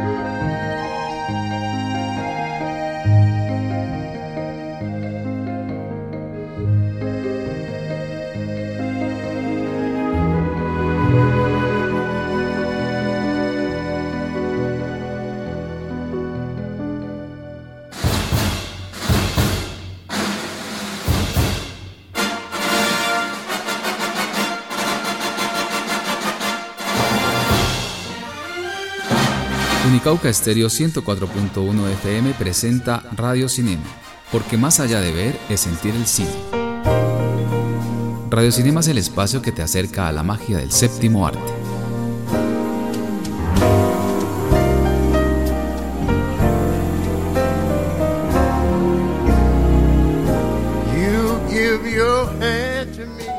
Unicauca Estéreo 104.1 FM presenta Radio Cinema, porque más allá de ver es sentir el cine. Radio Cinema es el espacio que te acerca a la magia del séptimo arte. You give your hand to me.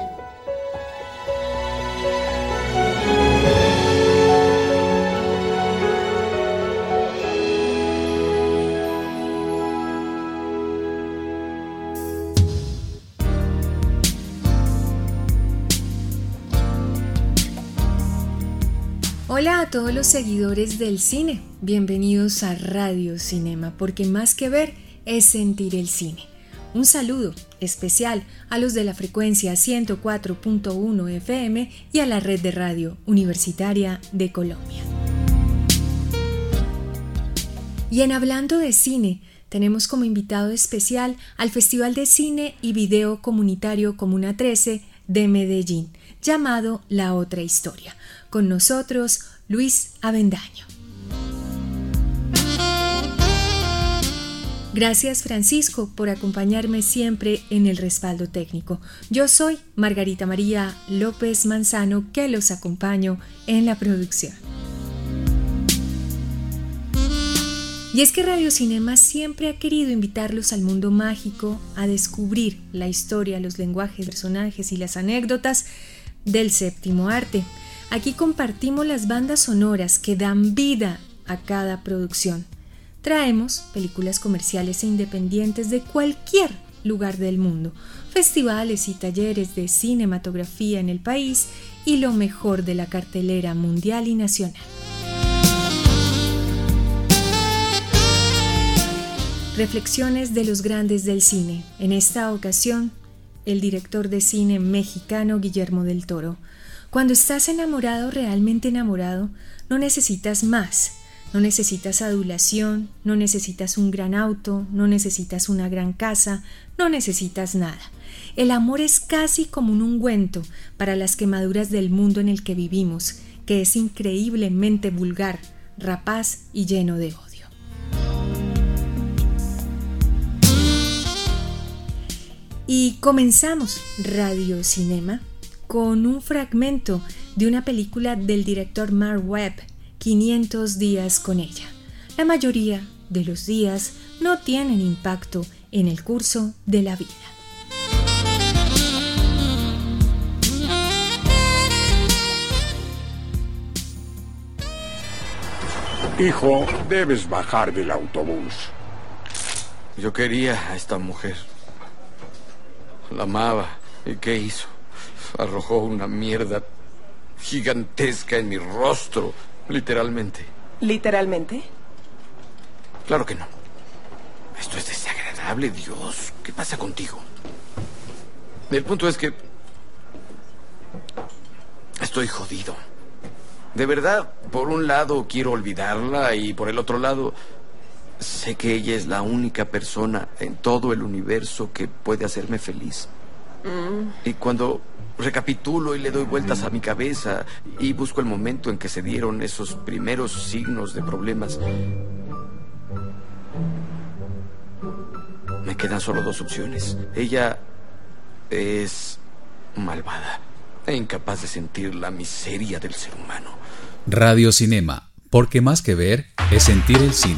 Hola a todos los seguidores del cine, bienvenidos a Radio Cinema, porque más que ver es sentir el cine. Un saludo especial a los de la frecuencia 104.1 FM y a la red de radio universitaria de Colombia. Y en Hablando de Cine, tenemos como invitado especial al Festival de Cine y Video Comunitario Comuna 13 de Medellín, llamado La Otra Historia. Con nosotros, Luis Avendaño. Gracias, Francisco, por acompañarme siempre en el respaldo técnico. Yo soy Margarita María López Manzano, que los acompaño en la producción. Y es que Radio Cinema siempre ha querido invitarlos al mundo mágico, a descubrir la historia, los lenguajes, personajes y las anécdotas del séptimo arte. Aquí compartimos las bandas sonoras que dan vida a cada producción. Traemos películas comerciales e independientes de cualquier lugar del mundo, festivales y talleres de cinematografía en el país y lo mejor de la cartelera mundial y nacional. Reflexiones de los grandes del cine. En esta ocasión, el director de cine mexicano Guillermo del Toro. Cuando estás enamorado, realmente enamorado, no necesitas más, no necesitas adulación, no necesitas un gran auto, no necesitas una gran casa, no necesitas nada. El amor es casi como un ungüento para las quemaduras del mundo en el que vivimos, que es increíblemente vulgar, rapaz y lleno de odio. Y comenzamos Radio Cinema con un fragmento de una película del director Mark Webb, 500 días con ella. La mayoría de los días no tienen impacto en el curso de la vida. Hijo, debes bajar del autobús. Yo quería a esta mujer. La amaba. ¿Y qué hizo? Arrojó una mierda gigantesca en mi rostro, literalmente. ¿Literalmente? Claro que no. Esto es desagradable, Dios. ¿Qué pasa contigo? El punto es que estoy jodido. De verdad, por un lado quiero olvidarla y por el otro lado sé que ella es la única persona en todo el universo que puede hacerme feliz. Y cuando recapitulo y le doy vueltas a mi cabeza y busco el momento en que se dieron esos primeros signos de problemas, me quedan solo dos opciones. Ella es malvada e incapaz de sentir la miseria del ser humano. Radio Cinema, porque más que ver es sentir el cine.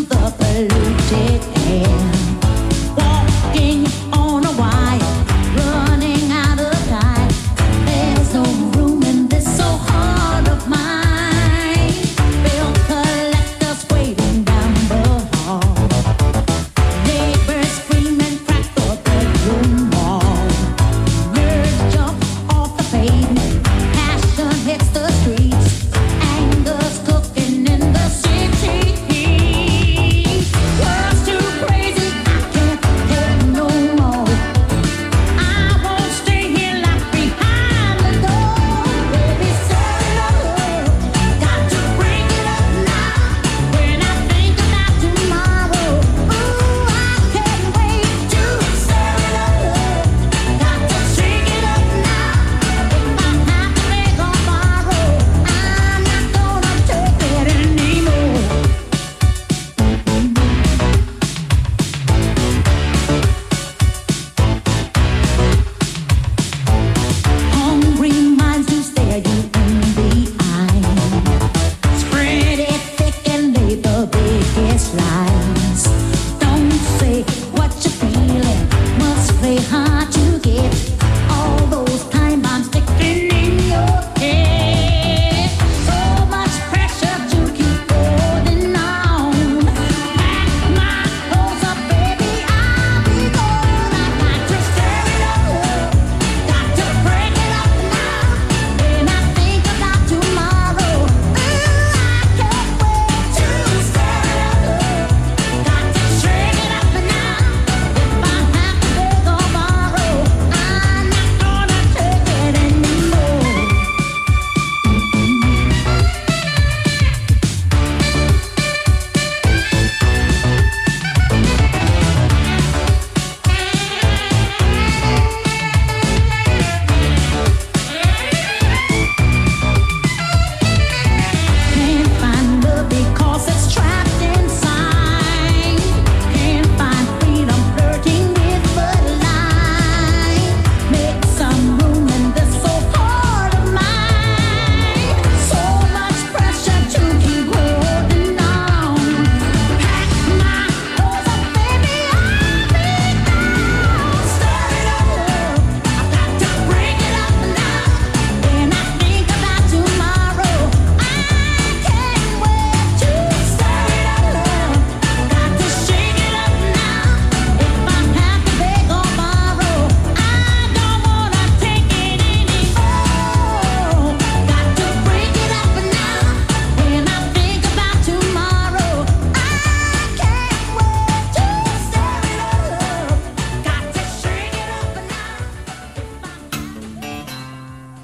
Walking on a wire,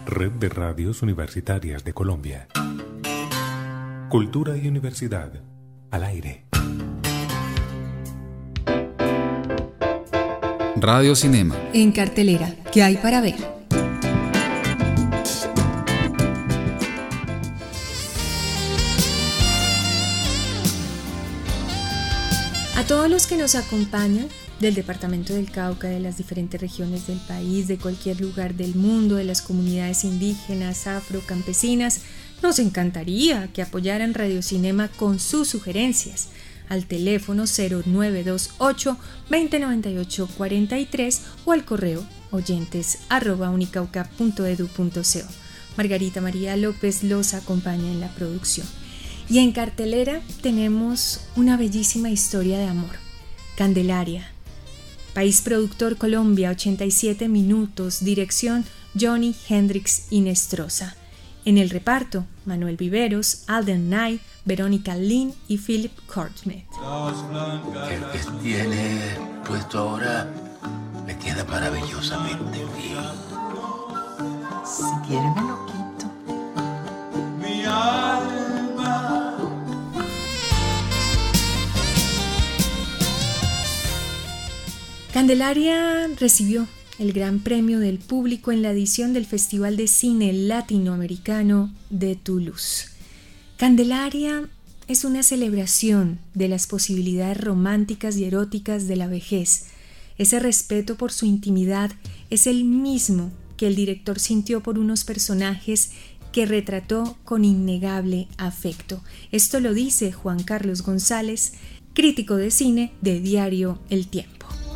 Red de Radios Universitarias de Colombia. Cultura y universidad al aire. Radio Cinema. En cartelera, ¿qué hay para ver? A todos los que nos acompañan del departamento del Cauca, de las diferentes regiones del país, de cualquier lugar del mundo, de las comunidades indígenas, afro, campesinas, nos encantaría que apoyaran Radio Cinema con sus sugerencias al teléfono 0928-2098-43 o al correo oyentes@unicauca.edu.co. Margarita María López los acompaña en la producción. Y en cartelera tenemos una bellísima historia de amor, Candelaria. País productor Colombia, 87 minutos, dirección Johnny Hendrix Hinestrosa. En el reparto, Manuel Viveros, Alden Knight, Verónica Lynn y Philip Courtney. El que tiene puesto ahora le queda maravillosamente bien. Si quiere me lo quito. Mi alma. Candelaria recibió el Gran Premio del Público en la edición del Festival de Cine Latinoamericano de Toulouse. Candelaria es una celebración de las posibilidades románticas y eróticas de la vejez. Ese respeto por su intimidad es el mismo que el director sintió por unos personajes que retrató con innegable afecto. Esto lo dice Juan Carlos González, crítico de cine de Diario El Tiempo.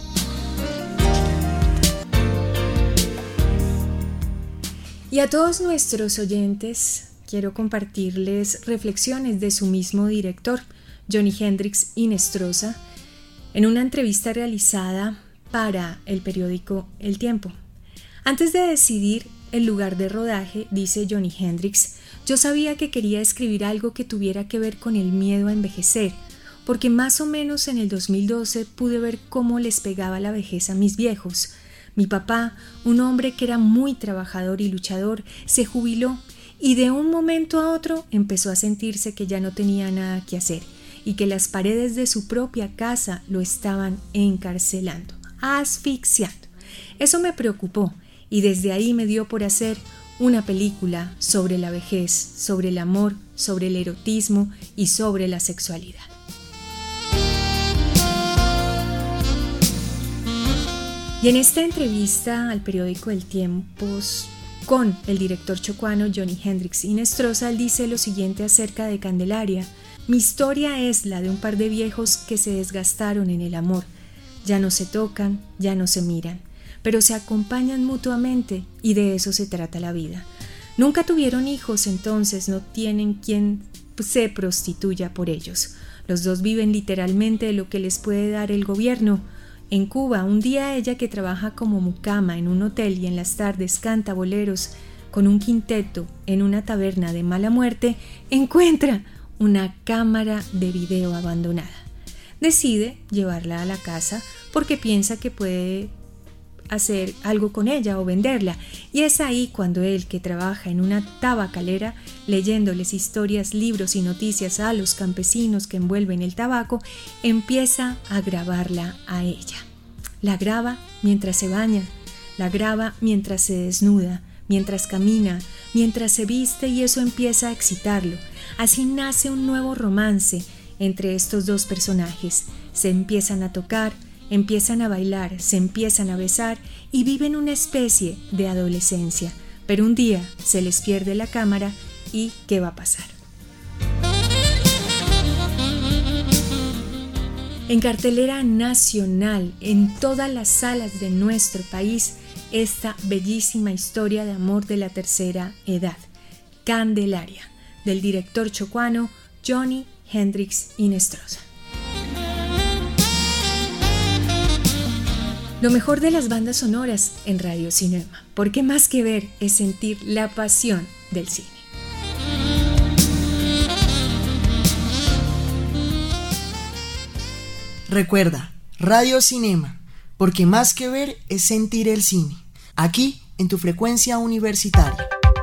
Y a todos nuestros oyentes quiero compartirles reflexiones de su mismo director, Johnny Hendrix Hinestrosa, en una entrevista realizada para el periódico El Tiempo. Antes de decidir el lugar de rodaje, dice Johnny Hendrix, yo sabía que quería escribir algo que tuviera que ver con el miedo a envejecer, porque más o menos en el 2012 pude ver cómo les pegaba la vejez a mis viejos. Mi papá, un hombre que era muy trabajador y luchador, se jubiló y de un momento a otro empezó a sentirse que ya no tenía nada que hacer y que las paredes de su propia casa lo estaban encarcelando, asfixiando. Eso me preocupó y desde ahí me dio por hacer una película sobre la vejez, sobre el amor, sobre el erotismo y sobre la sexualidad. Y en esta entrevista al periódico El Tiempo con el director chocuano Johnny Hendrix Hinestrosa, él dice lo siguiente acerca de Candelaria. Mi historia es la de un par de viejos que se desgastaron en el amor. Ya no se tocan, ya no se miran, pero se acompañan mutuamente y de eso se trata la vida. Nunca tuvieron hijos, entonces no tienen quien se prostituya por ellos. Los dos viven literalmente de lo que les puede dar el gobierno. En Cuba, un día ella, que trabaja como mucama en un hotel y en las tardes canta boleros con un quinteto en una taberna de mala muerte, encuentra una cámara de video abandonada. Decide llevarla a la casa porque piensa que puede hacer algo con ella o venderla, y es ahí cuando él, que trabaja en una tabacalera leyéndoles historias, libros y noticias a los campesinos que envuelven el tabaco, empieza a grabarla a ella. La graba mientras se baña, la graba mientras se desnuda, mientras camina, mientras se viste, y eso empieza a excitarlo. Así nace un nuevo romance entre estos dos personajes. Se empiezan a tocar, empiezan a bailar, se empiezan a besar y viven una especie de adolescencia. Pero un día se les pierde la cámara y ¿qué va a pasar? En cartelera nacional, en todas las salas de nuestro país, esta bellísima historia de amor de la tercera edad, Candelaria, del director chocuano Johnny Hendrix Hinestrosa. Lo mejor de las bandas sonoras en Radio Cinema, porque más que ver es sentir la pasión del cine. Recuerda, Radio Cinema, porque más que ver es sentir el cine. Aquí, en tu frecuencia universitaria.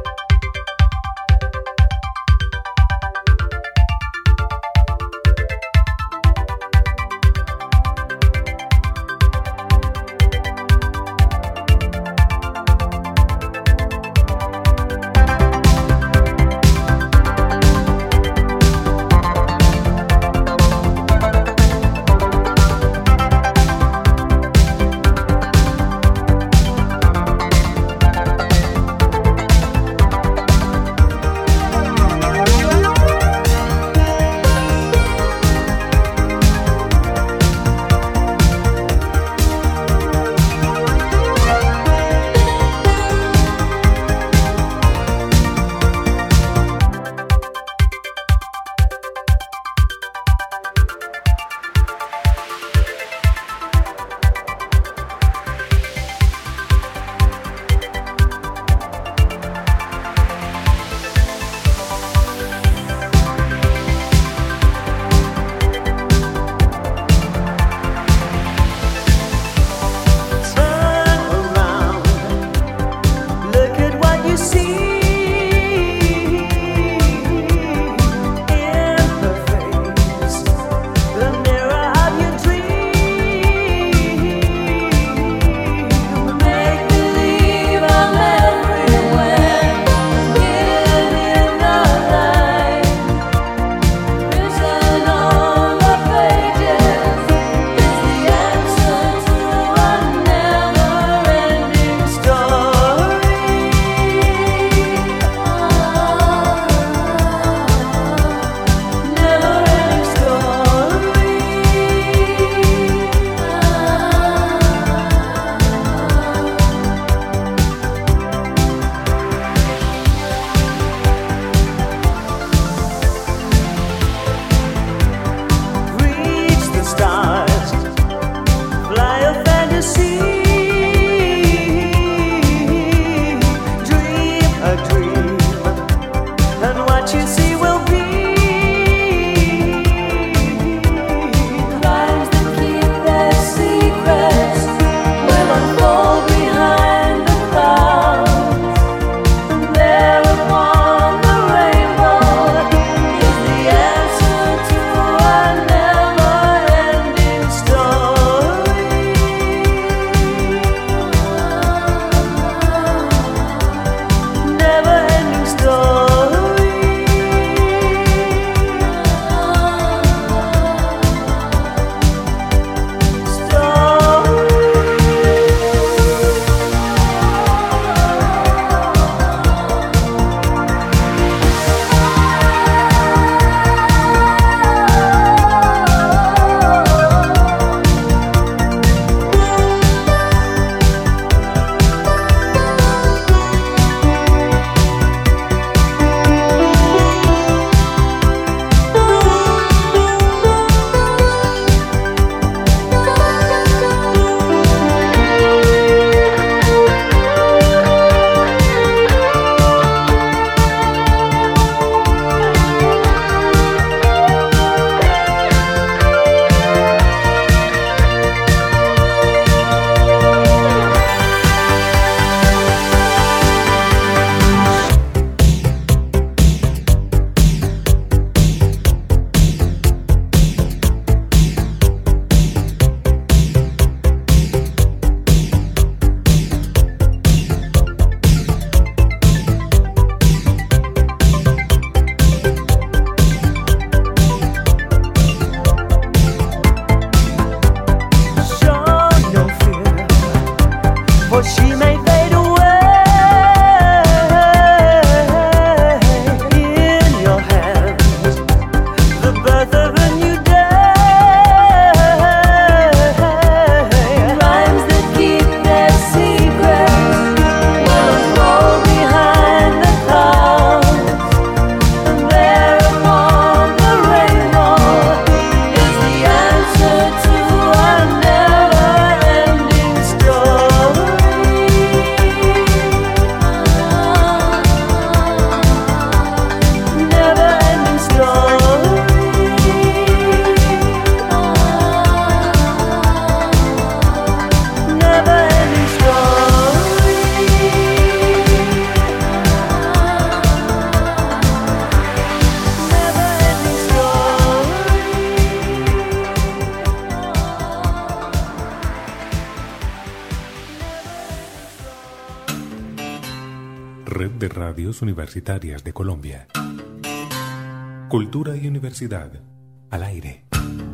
Red de Radios Universitarias de Colombia. Cultura y universidad al aire.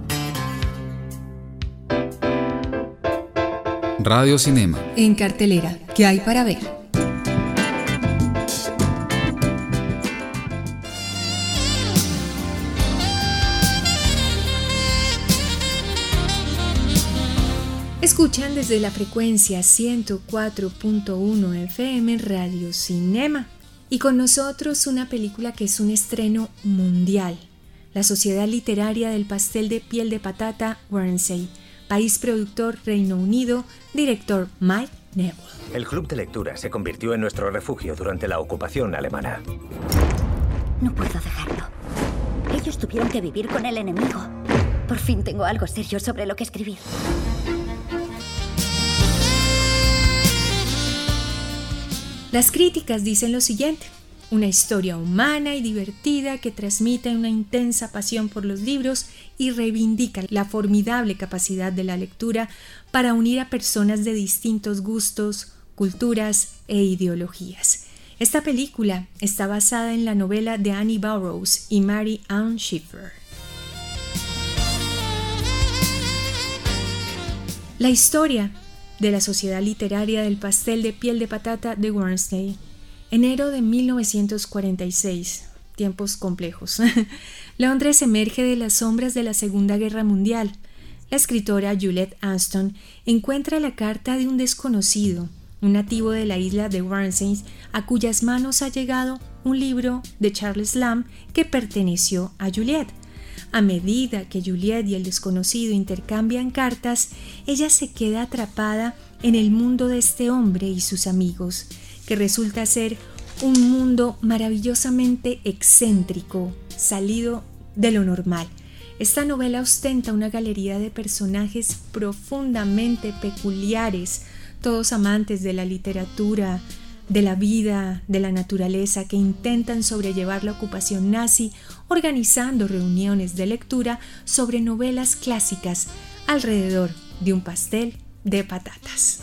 Radio Cinema. En cartelera, ¿qué hay para ver? Escuchan desde la frecuencia 104.1 FM Radio Cinema y con nosotros una película que es un estreno mundial, La Sociedad Literaria del Pastel de Piel de Patata, Guernsey, país productor Reino Unido, director Mike Newell. El club de lectura se convirtió en nuestro refugio durante la ocupación alemana. No puedo dejarlo. Ellos tuvieron que vivir con el enemigo. Por fin tengo algo serio sobre lo que escribir. Las críticas dicen lo siguiente: una historia humana y divertida que transmite una intensa pasión por los libros y reivindica la formidable capacidad de la lectura para unir a personas de distintos gustos, culturas e ideologías. Esta película está basada en la novela de Annie Burroughs y Mary Ann Schiffer. La historia de la Sociedad Literaria del Pastel de Piel de Patata de Guernsey. Enero de 1946. Tiempos complejos. Londres emerge de las sombras de la Segunda Guerra Mundial. La escritora Juliet Ashton encuentra la carta de un desconocido, un nativo de la isla de Guernsey, a cuyas manos ha llegado un libro de Charles Lamb que perteneció a Juliet. A medida que Juliet y el desconocido intercambian cartas, ella se queda atrapada en el mundo de este hombre y sus amigos, que resulta ser un mundo maravillosamente excéntrico, salido de lo normal. Esta novela ostenta una galería de personajes profundamente peculiares, todos amantes de la literatura, de la vida, de la naturaleza, que intentan sobrellevar la ocupación nazi, organizando reuniones de lectura sobre novelas clásicas alrededor de un pastel de patatas.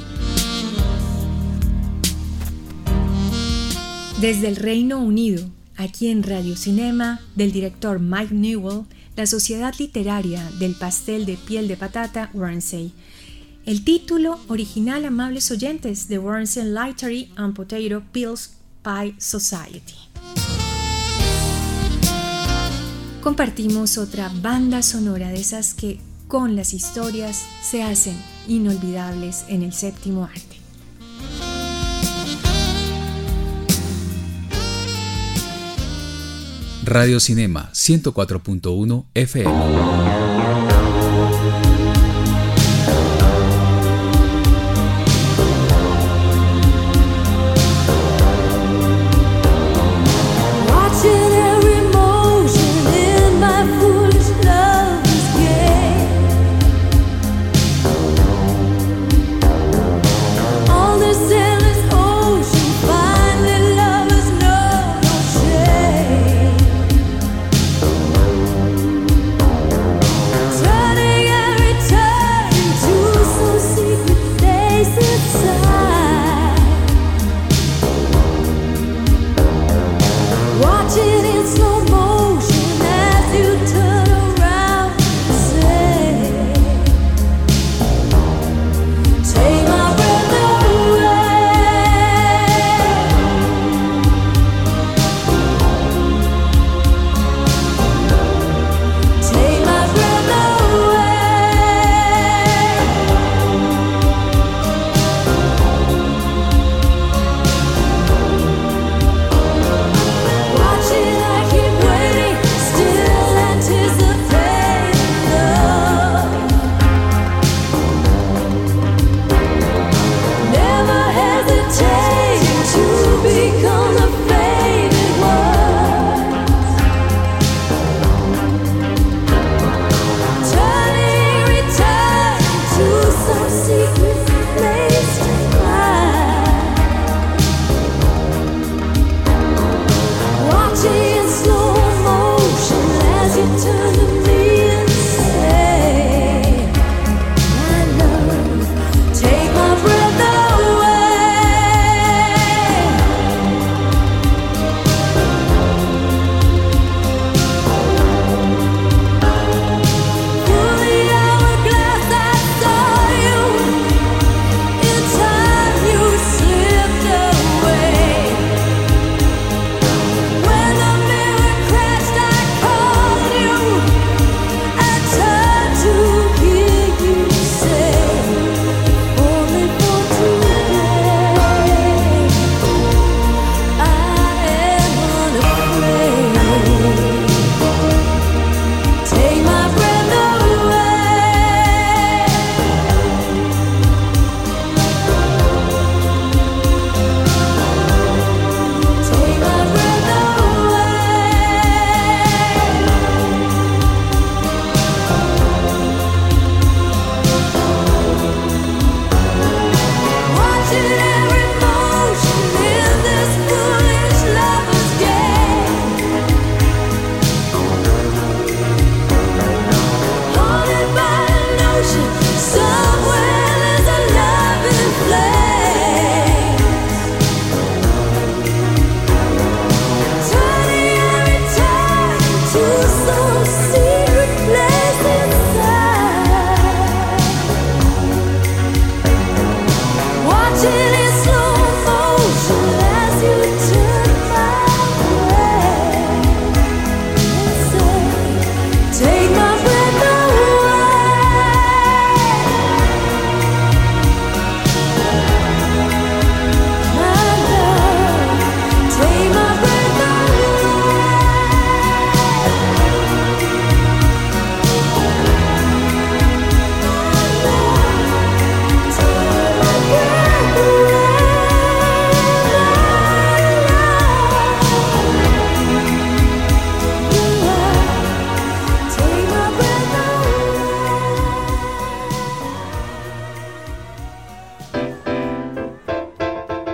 Desde el Reino Unido, aquí en Radio Cinema, del director Mike Newell, La Sociedad Literaria del Pastel de Piel de Patata, Guernsey. El título original, amables oyentes, de Guernsey Literary and Potato Peels Pie Society. Compartimos otra banda sonora de esas que con las historias se hacen inolvidables en el séptimo arte. Radio Cinema 104.1 FM.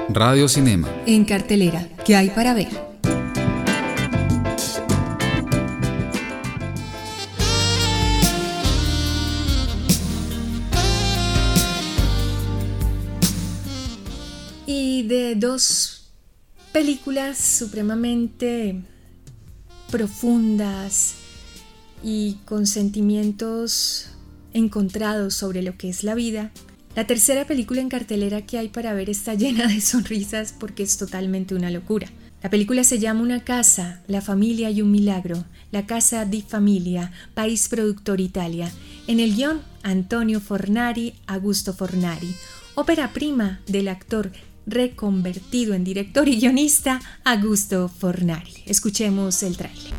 Radio Cinema. En cartelera, ¿qué hay para ver? Y de dos películas supremamente profundas y con sentimientos encontrados sobre lo que es la vida, la tercera película en cartelera que hay para ver está llena de sonrisas porque es totalmente una locura. La película se llama Una casa, la familia y un milagro, La Casa di Famiglia, país productor Italia. En el guión, Antonio Fornari, Augusto Fornari, ópera prima del actor reconvertido en director y guionista Augusto Fornari. Escuchemos el tráiler.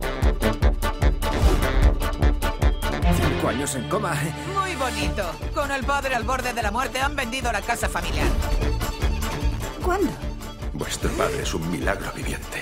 5 años en coma. Muy bonito. Con el padre al borde de la muerte han vendido la casa familiar. ¿Cuándo? Vuestro padre es un milagro viviente.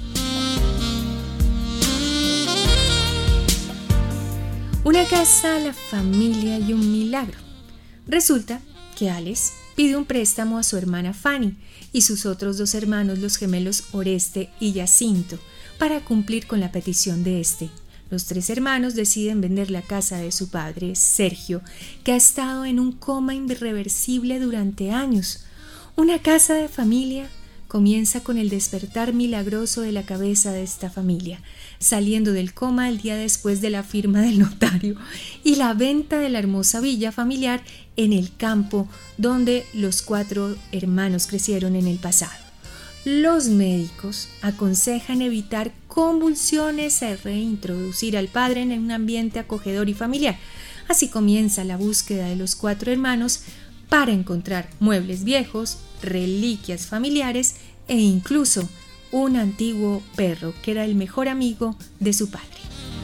Una casa, la familia y un milagro. Resulta que Alex pide un préstamo a su hermana Fanny y sus otros 2 hermanos, los gemelos Oreste y Jacinto, para cumplir con la petición de este. Los 3 hermanos deciden vender la casa de su padre, Sergio, que ha estado en un coma irreversible durante años. Una casa de familia comienza con el despertar milagroso de la cabeza de esta familia, saliendo del coma el día después de la firma del notario y la venta de la hermosa villa familiar en el campo donde los 4 hermanos crecieron en el pasado. Los médicos aconsejan evitar convulsiones y reintroducir al padre en un ambiente acogedor y familiar. Así comienza la búsqueda de los 4 hermanos para encontrar muebles viejos, reliquias familiares e incluso un antiguo perro que era el mejor amigo de su padre.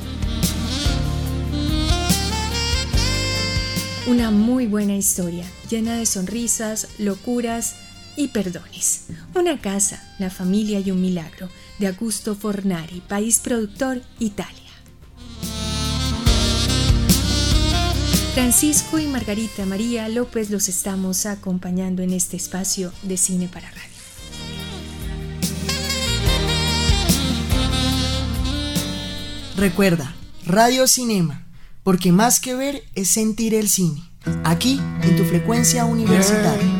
Una muy buena historia, llena de sonrisas, locuras y perdones. Una casa, la familia y un milagro, de Augusto Fornari, país productor Italia. Francisco y Margarita María López los estamos acompañando en este espacio de Cine para Radio. Recuerda, Radio Cinema, porque más que ver es sentir el cine. Aquí, en tu frecuencia universitaria.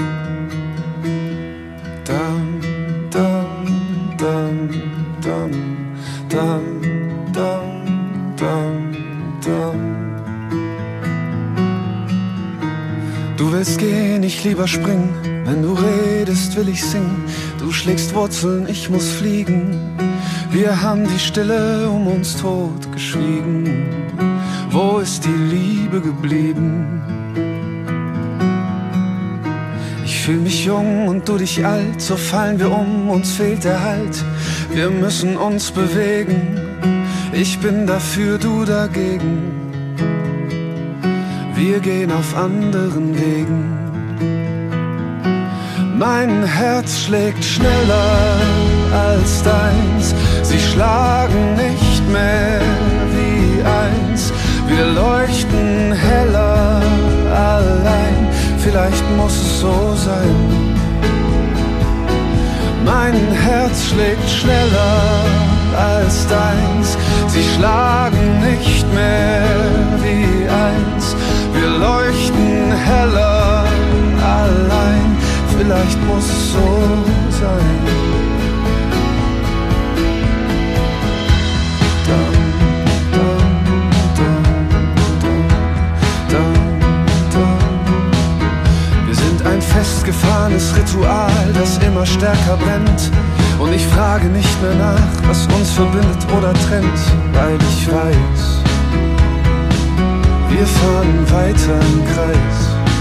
Du willst gehen, ich lieber springen. Wenn du redest, will ich singen. Du schlägst Wurzeln, ich muss fliegen. Wir haben die Stille um uns tot geschwiegen. Wo ist die Liebe geblieben? Ich fühl mich jung und du dich alt, so fallen wir um, uns fehlt der Halt. Wir müssen uns bewegen, ich bin dafür, du dagegen. Wir gehen auf anderen Wegen. Mein Herz schlägt schneller als deins. Sie schlagen nicht mehr wie eins. Wir leuchten heller allein. Vielleicht muss es so sein. Mein Herz schlägt schneller als deins. Sie schlagen nicht mehr wie eins. Wir leuchten heller allein. Vielleicht muss es so sein. Wir sind ein festgefahrenes Ritual, das immer stärker brennt. Und ich frage nicht mehr nach, was uns verbindet oder trennt, weil ich weiß, wir fahren weiter im Kreis.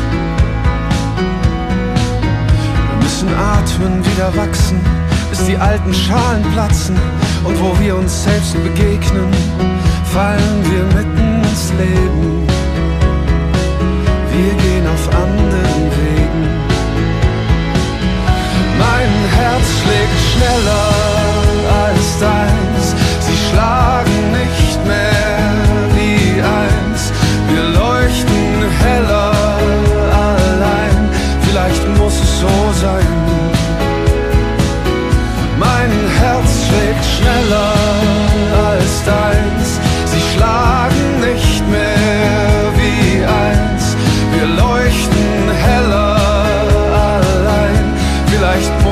Atmen, wieder wachsen, bis die alten Schalen platzen. Und wo wir uns selbst begegnen, fallen wir mitten ins Leben. Wir gehen auf anderen Wegen. Mein Herz schlägt schneller als deins. Sie schlagen nicht mehr wie eins. Wir leuchten heller allein. Vielleicht muss es so sein.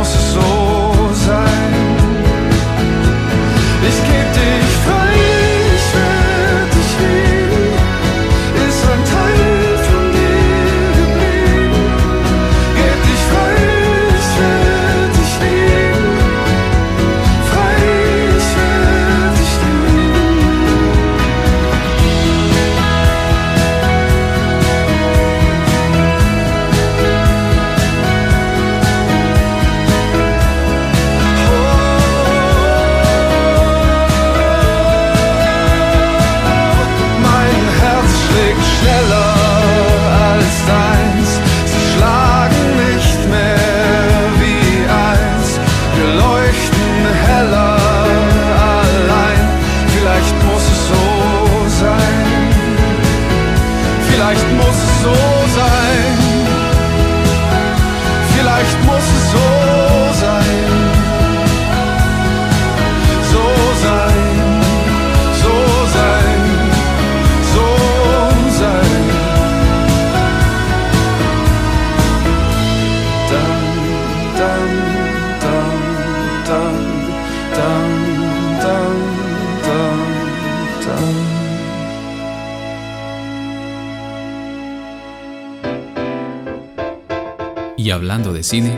muss es so sein. Ich geb dich frei, ich werd dich lieben, ist ein Teil von dir geblieben. Geb dich frei, ich werd dich lieben, frei, ich werd dich schneller als deins, sie schlagen nicht mehr wie eins, wir leuchten heller allein, vielleicht muss es so sein, vielleicht muss es so sein, vielleicht muss es so sein, so sein, so sein, so sein. Y hablando de cine,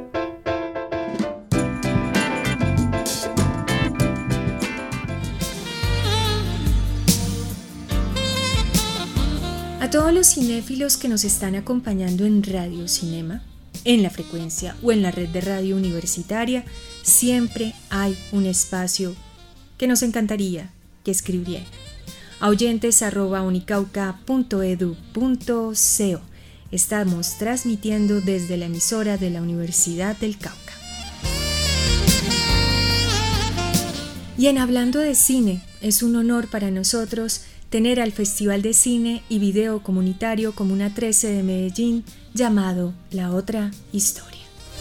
a todos los cinéfilos que nos están acompañando en Radio Cinema, en la frecuencia o en la red de radio universitaria, siempre hay un espacio que nos encantaría que escribieran. A oyentes@unicauca.edu.co. Estamos transmitiendo desde la emisora de la Universidad del Cauca. Y en Hablando de Cine, es un honor para nosotros tener al Festival de Cine y Video Comunitario Comuna 13 de Medellín, llamado La Otra Historia.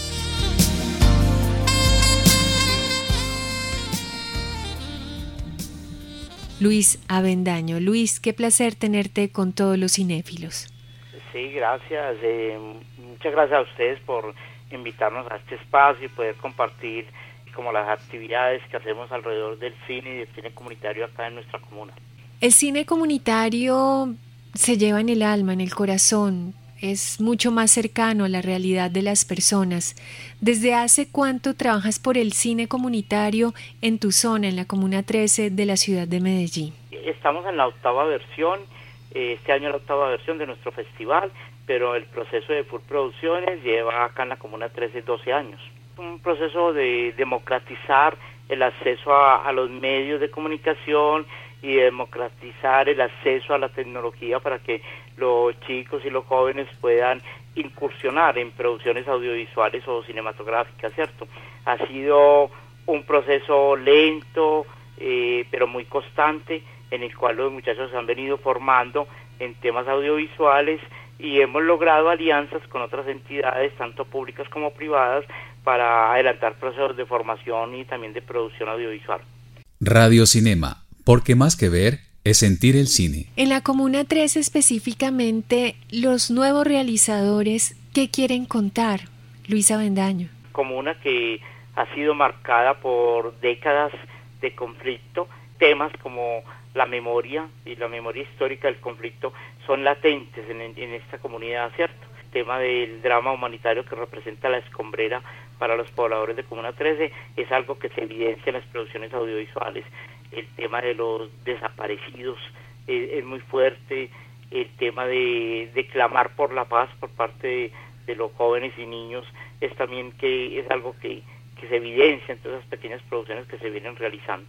Luis Avendaño. Luis, qué placer tenerte con todos los cinéfilos. Sí, gracias. Muchas gracias a ustedes por invitarnos a este espacio y poder compartir como las actividades que hacemos alrededor del cine y del cine comunitario acá en nuestra comuna. El cine comunitario se lleva en el alma, en el corazón, es mucho más cercano a la realidad de las personas. ¿Desde hace cuánto trabajas por el cine comunitario en tu zona, en la Comuna 13 de la ciudad de Medellín? Estamos en la 8ª versión, este año la 8ª versión de nuestro festival, pero el proceso de Full Producciones lleva acá en la Comuna 13 12 años. Un proceso de democratizar el acceso a los medios de comunicación y democratizar el acceso a la tecnología para que los chicos y los jóvenes puedan incursionar en producciones audiovisuales o cinematográficas, ¿cierto? Ha sido un proceso lento, pero muy constante, en el cual los muchachos se han venido formando en temas audiovisuales y hemos logrado alianzas con otras entidades, tanto públicas como privadas, para adelantar procesos de formación y también de producción audiovisual. Radio Cinema, porque más que ver es sentir el cine. En la Comuna 13 específicamente, los nuevos realizadores, ¿qué quieren contar? Luis Avendaño. Comuna que ha sido marcada por décadas de conflicto, temas como la memoria y la memoria histórica del conflicto son latentes en esta comunidad, ¿cierto? El tema del drama humanitario que representa la escombrera para los pobladores de Comuna 13 es algo que se evidencia en las producciones audiovisuales. El tema de los desaparecidos es muy fuerte, el tema de clamar por la paz por parte de los jóvenes y niños es también que es algo que se evidencia en todas esas pequeñas producciones que se vienen realizando.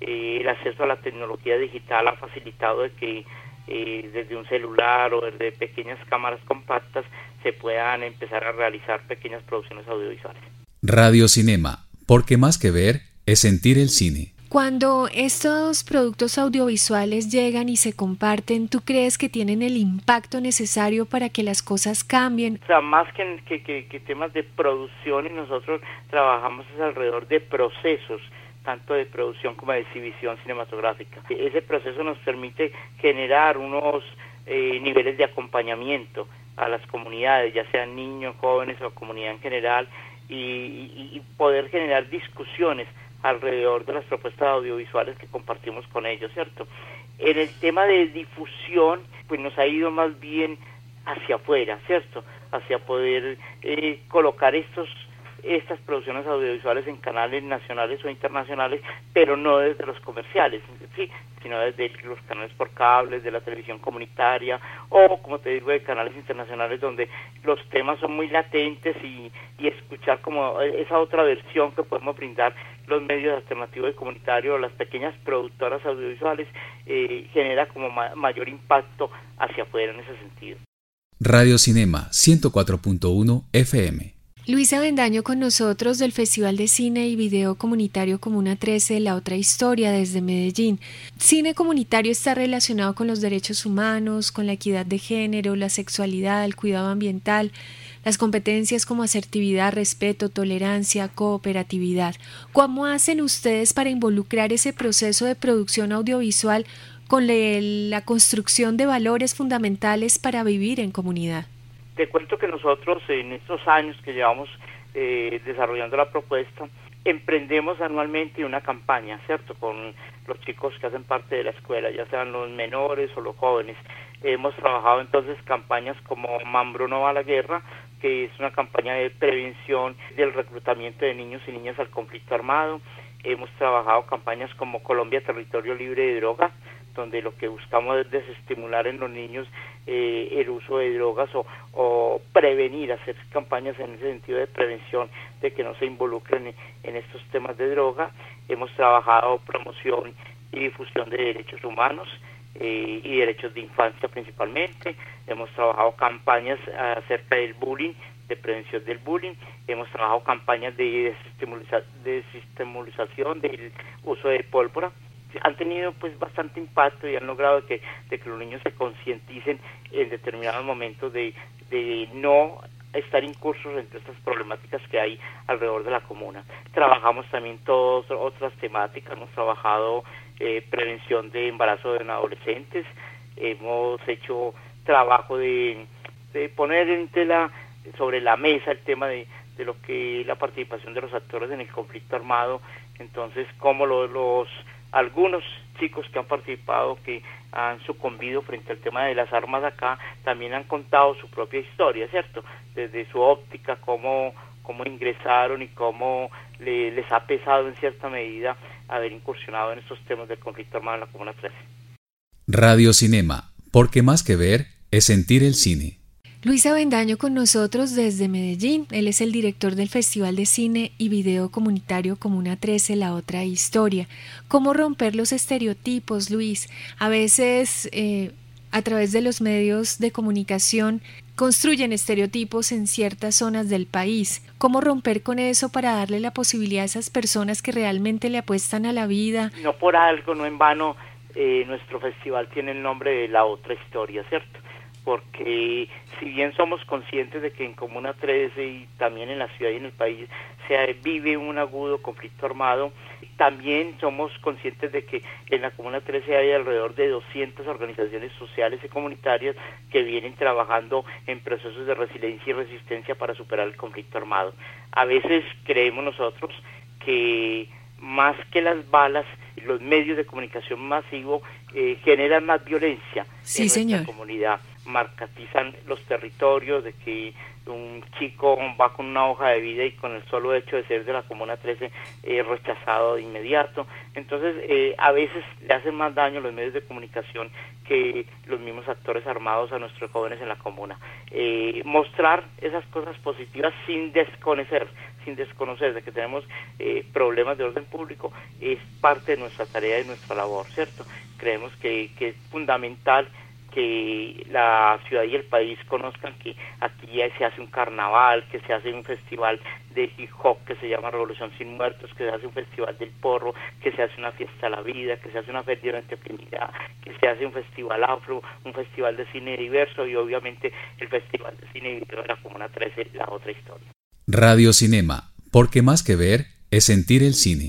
El acceso a la tecnología digital ha facilitado de que desde un celular o desde pequeñas cámaras compactas se puedan empezar a realizar pequeñas producciones audiovisuales. Radio Cinema, porque más que ver es sentir el cine. Cuando estos productos audiovisuales llegan y se comparten, ¿tú crees que tienen el impacto necesario para que las cosas cambien? O sea, más que temas de producción, y nosotros trabajamos alrededor de procesos, tanto de producción como de exhibición cinematográfica. Ese proceso nos permite generar unos niveles de acompañamiento a las comunidades, ya sean niños, jóvenes o comunidad en general, y poder generar discusiones alrededor de las propuestas audiovisuales que compartimos con ellos, ¿cierto? En el tema de difusión, pues nos ha ido más bien hacia afuera, ¿cierto? Hacia poder colocar estas producciones audiovisuales en canales nacionales o internacionales, pero no desde los comerciales, ¿sí? Sino desde los canales por cables, de la televisión comunitaria, o como te digo, de canales internacionales donde los temas son muy latentes y escuchar como esa otra versión que podemos brindar los medios alternativos y comunitarios o las pequeñas productoras audiovisuales genera como mayor impacto hacia afuera en ese sentido. Radio Cinema 104.1 FM. Luis Avendaño con nosotros del Festival de Cine y Video Comunitario Comuna 13, La Otra Historia, desde Medellín. Cine comunitario está relacionado con los derechos humanos, con la equidad de género, la sexualidad, el cuidado ambiental, las competencias como asertividad, respeto, tolerancia, cooperatividad. ¿Cómo hacen ustedes para involucrar ese proceso de producción audiovisual con la construcción de valores fundamentales para vivir en comunidad? Te cuento que nosotros en estos años que llevamos desarrollando la propuesta, emprendemos anualmente una campaña, ¿cierto? Con los chicos que hacen parte de la escuela, ya sean los menores o los jóvenes. Hemos trabajado entonces campañas como Mambro no va a la guerra, que es una campaña de prevención del reclutamiento de niños y niñas al conflicto armado. Hemos trabajado campañas como Colombia Territorio Libre de Droga, donde lo que buscamos es desestimular en los niños el uso de drogas o prevenir, hacer campañas en ese sentido de prevención, de que no se involucren en estos temas de droga. Hemos trabajado promoción y difusión de derechos humanos y derechos de infancia principalmente. Hemos trabajado campañas acerca del bullying, de prevención del bullying. Hemos trabajado campañas de desestimulación del uso de pólvora. Han tenido pues bastante impacto y han logrado de que los niños se concienticen en determinados momentos de no estar incursos entre estas problemáticas que hay alrededor de la comuna. Trabajamos también todas otras temáticas, hemos trabajado prevención de embarazo en adolescentes, hemos hecho trabajo de poner sobre la mesa el tema de lo que es la participación de los actores en el conflicto armado. Entonces, como algunos chicos que han participado, que han sucumbido frente al tema de las armas acá, también han contado su propia historia, ¿cierto? Desde su óptica, cómo ingresaron y cómo les ha pesado en cierta medida haber incursionado en estos temas del conflicto armado en la Comuna 13. Radio Cinema, porque más que ver es sentir el cine. Luis Avendaño con nosotros desde Medellín. Él es el director del Festival de Cine y Video Comunitario Comuna 13, La Otra Historia. ¿Cómo romper los estereotipos, Luis? A veces, a través de los medios de comunicación, construyen estereotipos en ciertas zonas del país. ¿Cómo romper con eso para darle la posibilidad a esas personas que realmente le apuestan a la vida? No por algo, no en vano, nuestro festival tiene el nombre de La Otra Historia, ¿cierto? Porque si bien somos conscientes de que en Comuna 13 y también en la ciudad y en el país se vive un agudo conflicto armado, también somos conscientes de que en la Comuna 13 hay alrededor de 200 organizaciones sociales y comunitarias que vienen trabajando en procesos de resiliencia y resistencia para superar el conflicto armado. A veces creemos nosotros que más que las balas, los medios de comunicación masivos generan más violencia en nuestra comunidad. Marcatizan los territorios, de que un chico va con una hoja de vida y con el solo hecho de ser de la Comuna 13 es rechazado de inmediato. Entonces, a veces le hacen más daño los medios de comunicación que los mismos actores armados a nuestros jóvenes en la comuna. Mostrar esas cosas positivas sin desconocer de que tenemos problemas de orden público es parte de nuestra tarea y nuestra labor, ¿cierto? Creemos que es fundamental que la ciudad y el país conozcan que aquí se hace un carnaval, que se hace un festival de hip hop que se llama Revolución Sin Muertos, que se hace un festival del porro, que se hace una fiesta a la vida, que se hace una feria de entretenida, que se hace un festival afro, un festival de cine diverso y obviamente el festival de cine y video de la Comuna 13, La Otra Historia. Radio Cinema, porque más que ver es sentir el cine.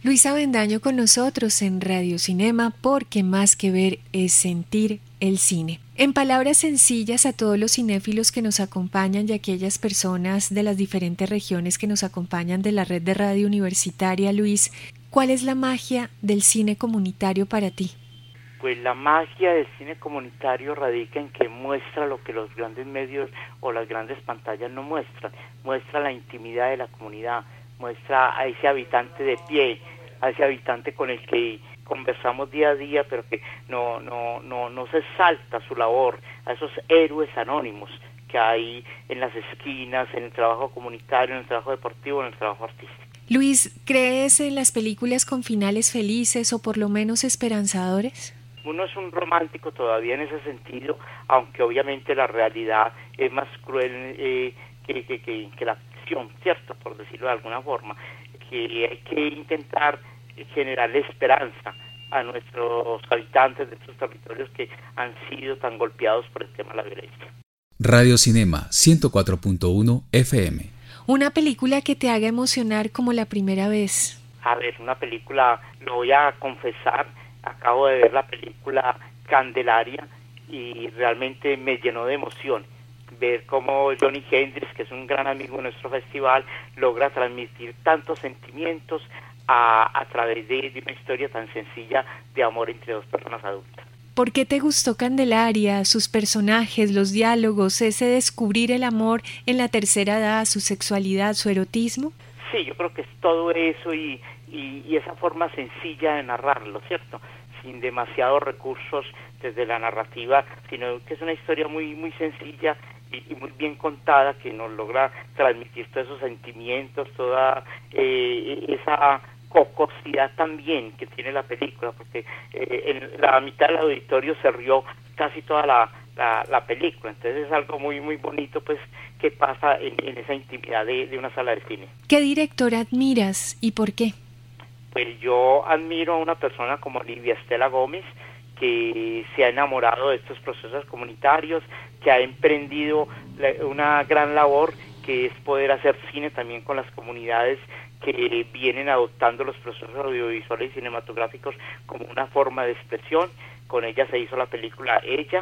Luis Avendaño con nosotros en Radio Cinema, porque más que ver es sentir el cine. En palabras sencillas, a todos los cinéfilos que nos acompañan y a aquellas personas de las diferentes regiones que nos acompañan de la red de radio universitaria, Luis, ¿cuál es la magia del cine comunitario para ti? Pues la magia del cine comunitario radica en que muestra lo que los grandes medios o las grandes pantallas no muestran. Muestra la intimidad de la comunidad, muestra a ese habitante de pie, a ese habitante con el que conversamos día a día, pero que no se salta su labor, a esos héroes anónimos que hay en las esquinas, en el trabajo comunitario, en el trabajo deportivo, en el trabajo artístico. Luis, ¿crees en las películas con finales felices o por lo menos esperanzadores? Uno es un romántico todavía en ese sentido, aunque obviamente la realidad es más cruel que la ficción, ¿cierto? Por decirlo de alguna forma, que hay que intentar generarle esperanza a nuestros habitantes de estos territorios que han sido tan golpeados por el tema de la violencia. Radio Cinema 104.1 FM. Una película que te haga emocionar como la primera vez. A ver, una película, lo voy a confesar, acabo de ver la película Candelaria y realmente me llenó de emoción ver cómo Johnny Hendrix, que es un gran amigo de nuestro festival, logra transmitir tantos sentimientos a través de una historia tan sencilla de amor entre dos personas adultas. ¿Por qué te gustó Candelaria? Sus personajes, los diálogos, ese descubrir el amor en la tercera edad, su sexualidad, su erotismo. Sí, yo creo que es todo eso y esa forma sencilla de narrarlo, ¿cierto? Sin demasiados recursos desde la narrativa, sino que es una historia muy sencilla y muy bien contada, que nos logra transmitir todos esos sentimientos, toda esa cocosidad también que tiene la película, porque en la mitad del auditorio se rió casi toda la película, entonces es algo muy bonito pues que pasa en esa intimidad de una sala de cine. ¿Qué director admiras y por qué? Pues yo admiro a una persona como Livia Estela Gómez, que se ha enamorado de estos procesos comunitarios, que ha emprendido una gran labor que es poder hacer cine también con las comunidades que vienen adoptando los procesos audiovisuales y cinematográficos como una forma de expresión. Con ella se hizo la película Ella,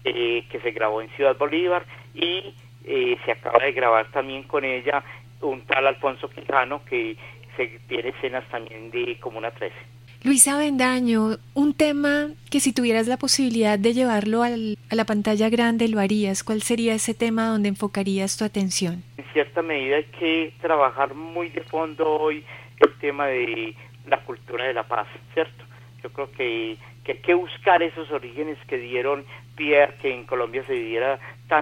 que se grabó en Ciudad Bolívar, y se acaba de grabar también con ella un tal Alfonso Quijano, que tiene escenas también de Comuna 13. Luis Avendaño, un tema que si tuvieras la posibilidad de llevarlo a la pantalla grande, ¿lo harías? ¿Cuál sería ese tema donde enfocarías tu atención? En cierta medida hay que trabajar muy de fondo hoy el tema de la cultura de la paz, ¿cierto? Yo creo que hay que buscar esos orígenes que dieron pie a que en Colombia se viviera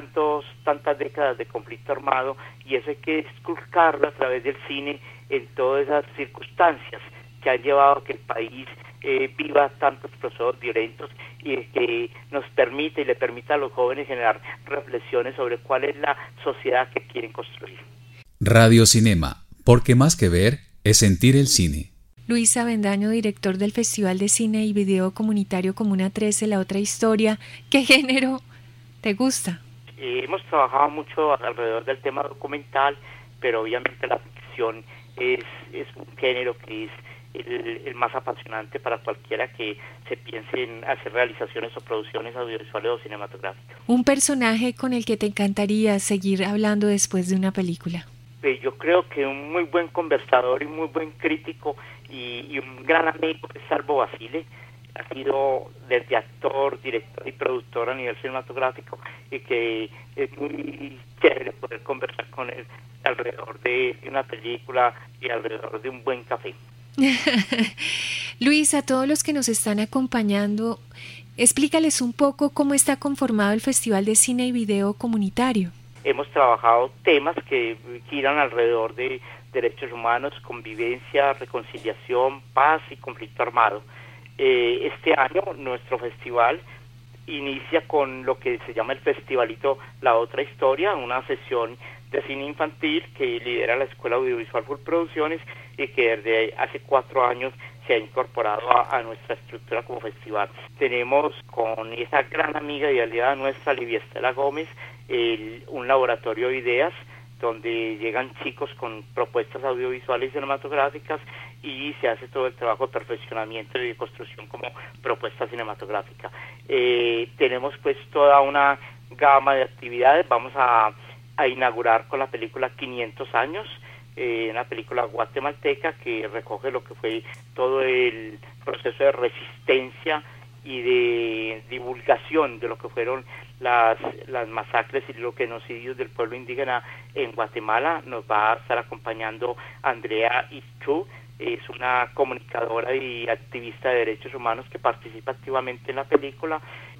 tantas décadas de conflicto armado, y eso hay que esculcarlo a través del cine en todas esas circunstancias que han llevado a que el país viva tantos procesos violentos, y que nos permite y le permita a los jóvenes generar reflexiones sobre cuál es la sociedad que quieren construir. Radio Cinema, porque más que ver es sentir el cine. Luis Avendaño, director del Festival de Cine y Video Comunitario Comuna 13, La Otra Historia, ¿qué género te gusta? Hemos trabajado mucho alrededor del tema documental, pero obviamente la ficción es un género que es el más apasionante para cualquiera que se piense en hacer realizaciones o producciones audiovisuales o cinematográficas. ¿Un personaje con el que te encantaría seguir hablando después de una película? Yo creo que un muy buen conversador y muy buen crítico y un gran amigo es Salvo Basile. Ha sido desde actor, director y productor a nivel cinematográfico, y que es muy chévere poder conversar con él alrededor de una película y alrededor de un buen café. Luis, a todos los que nos están acompañando, explícales un poco cómo está conformado el Festival de Cine y Video Comunitario. Hemos trabajado temas que giran alrededor de derechos humanos, convivencia, reconciliación, paz y conflicto armado. Este año nuestro festival inicia con lo que se llama el festivalito La Otra Historia, una sesión de cine infantil que lidera la Escuela Audiovisual Full Producciones y que desde hace 4 años se ha incorporado a nuestra estructura como festival. Tenemos con esa gran amiga y aliada nuestra, Livia Estela Gómez, un laboratorio de ideas donde llegan chicos con propuestas audiovisuales y cinematográficas y se hace todo el trabajo de perfeccionamiento y de construcción como propuesta cinematográfica. Tenemos pues toda una gama de actividades. Vamos a inaugurar con la película 500 años, una película guatemalteca que recoge lo que fue todo el proceso de resistencia y de divulgación de lo que fueron las masacres y los genocidios del pueblo indígena en Guatemala. Nos va a estar acompañando Andrea Ichu, es una comunicadora y activista de derechos humanos que participa activamente en la película.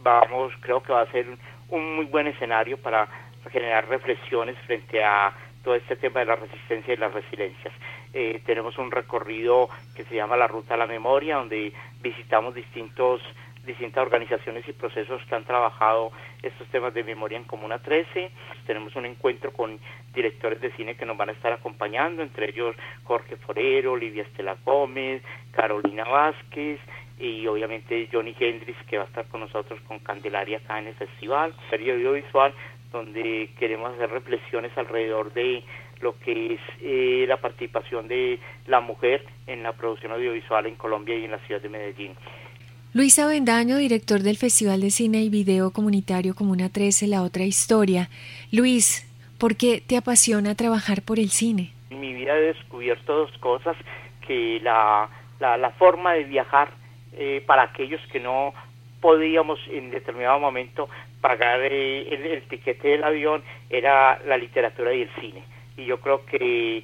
Creo que va a ser un muy buen escenario para generar reflexiones frente a todo este tema de la resistencia y las resiliencias. Tenemos un recorrido que se llama la Ruta a la Memoria, donde visitamos distintas organizaciones y procesos que han trabajado estos temas de memoria en Comuna 13. Tenemos un encuentro con directores de cine que nos van a estar acompañando, entre ellos Jorge Forero, Olivia Estela Gómez, Carolina Vázquez y obviamente Johnny Hendrix, que va a estar con nosotros con Candelaria acá en el festival. Serie audiovisual donde queremos hacer reflexiones alrededor de lo que es la participación de la mujer en la producción audiovisual en Colombia y en la ciudad de Medellín. Luis Avendaño, director del Festival de Cine y Video Comunitario Comuna 13, La Otra Historia. Luis, ¿por qué te apasiona trabajar por el cine? En mi vida he descubierto dos cosas, que la forma de viajar para aquellos que no podíamos en determinado momento pagar el tiquete del avión era la literatura y el cine. Y yo creo que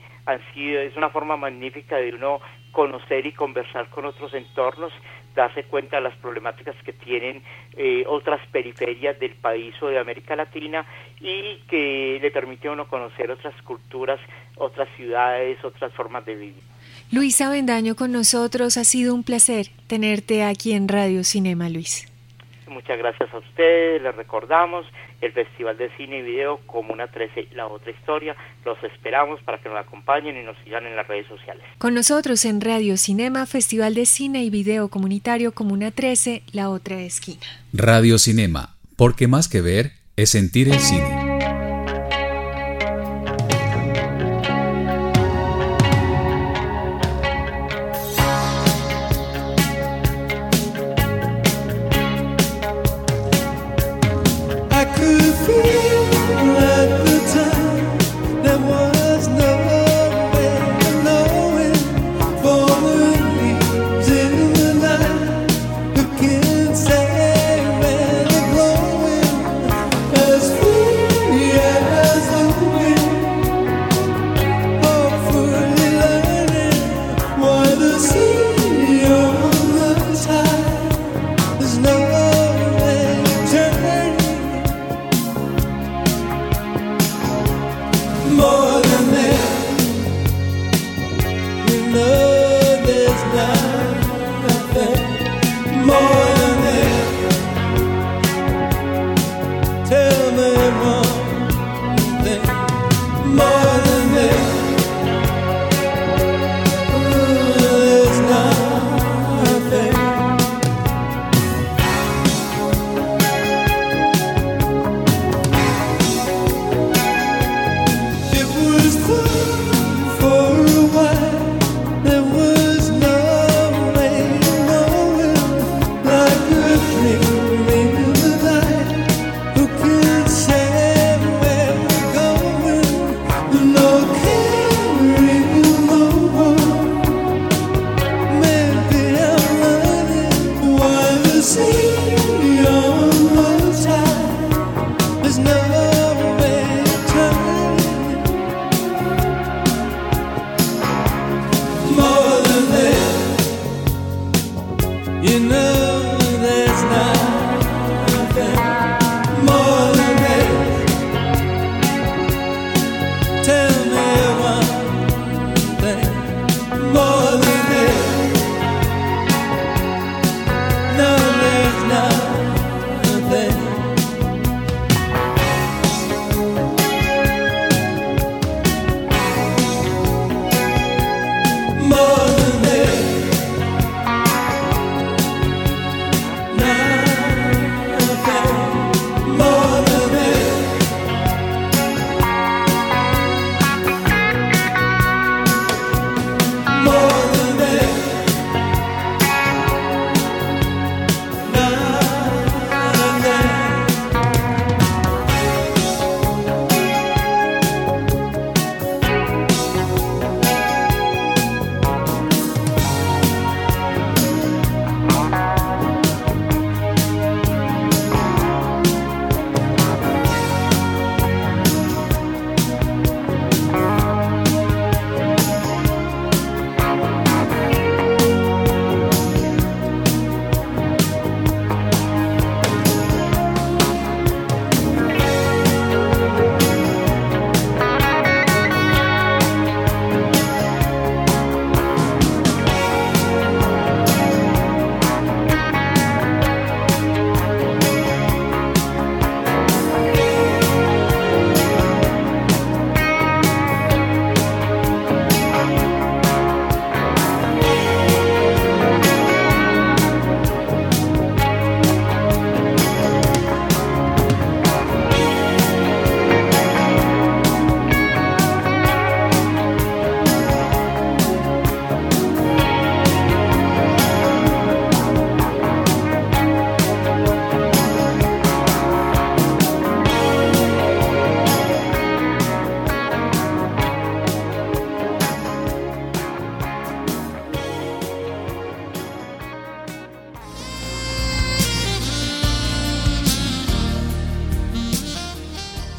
es una forma magnífica de uno conocer y conversar con otros entornos, darse cuenta de las problemáticas que tienen otras periferias del país o de América Latina y que le permite a uno conocer otras culturas, otras ciudades, otras formas de vivir. Luis Avendaño con nosotros, ha sido un placer tenerte aquí en Radio Cinema, Luis. Muchas gracias a ustedes, les recordamos el Festival de Cine y Video Comuna 13, La Otra Historia. Los esperamos para que nos acompañen y nos sigan en las redes sociales. Con nosotros en Radio Cinema, Festival de Cine y Video Comunitario Comuna 13, La Otra Esquina. Radio Cinema, porque más que ver es sentir el cine. As free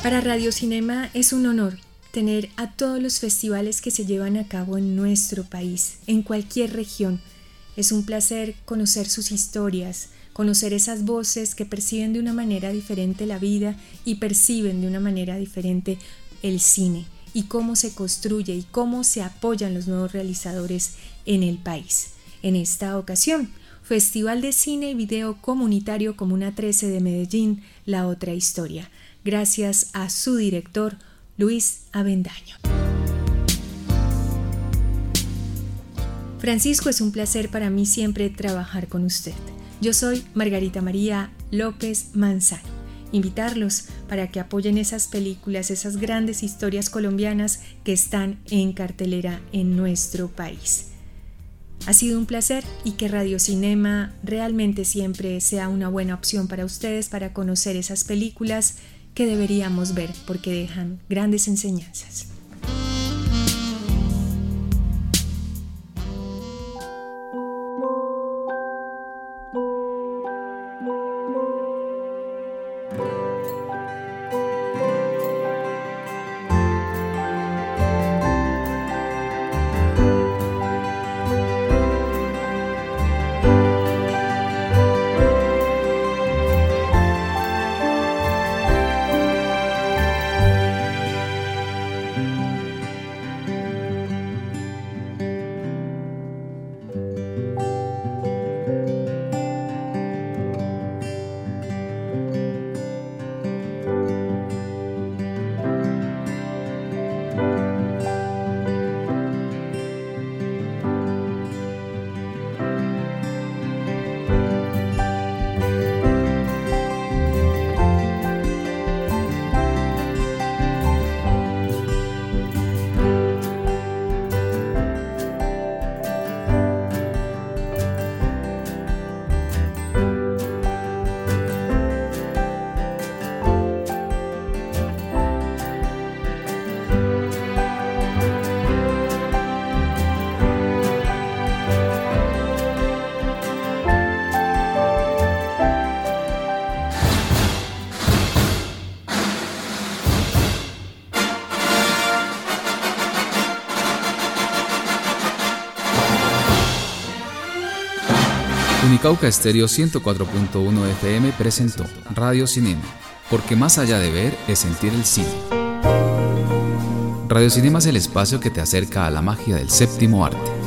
Para Radio Cinema es un honor tener a todos los festivales que se llevan a cabo en nuestro país, en cualquier región. Es un placer conocer sus historias, conocer esas voces que perciben de una manera diferente la vida y perciben de una manera diferente el cine y cómo se construye y cómo se apoyan los nuevos realizadores en el país. En esta ocasión, Festival de Cine y Video Comunitario Comuna 13 de Medellín, La Otra Historia, gracias a su director, Luis Avendaño. Francisco, es un placer para mí siempre trabajar con usted. Yo soy Margarita María López Manzano. Invitarlos para que apoyen esas películas, esas grandes historias colombianas que están en cartelera en nuestro país. Ha sido un placer y que Radio Cinema realmente siempre sea una buena opción para ustedes para conocer esas películas que deberíamos ver porque dejan grandes enseñanzas. Unicauca Estéreo 104.1 FM presentó Radio Cinema, porque más allá de ver es sentir el cine. Radio Cinema es el espacio que te acerca a la magia del séptimo arte.